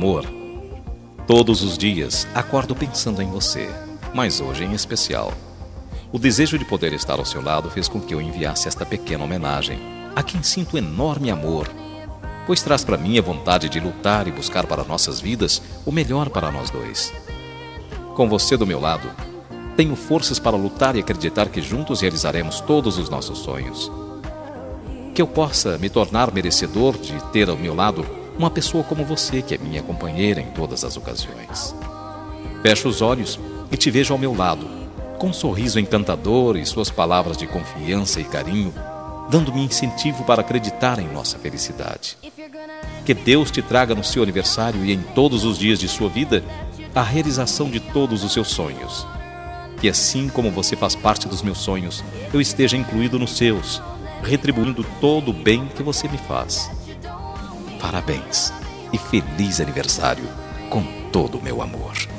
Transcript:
Amor, todos os dias acordo pensando em você, mas hoje em especial. O desejo de poder estar ao seu lado fez com que eu enviasse esta pequena homenagem a quem sinto enorme amor, pois traz para mim a vontade de lutar e buscar para nossas vidas o melhor para nós dois. Com você do meu lado, tenho forças para lutar e acreditar que juntos realizaremos todos os nossos sonhos. Que eu possa me tornar merecedor de ter ao meu lado uma pessoa como você, que é minha companheira em todas as ocasiões. Fecho os olhos e te vejo ao meu lado, com um sorriso encantador e suas palavras de confiança e carinho, dando-me incentivo para acreditar em nossa felicidade. Que Deus te traga no seu aniversário e em todos os dias de sua vida a realização de todos os seus sonhos. Que assim como você faz parte dos meus sonhos, eu esteja incluído nos seus, retribuindo todo o bem que você me faz. Parabéns e feliz aniversário com todo o meu amor.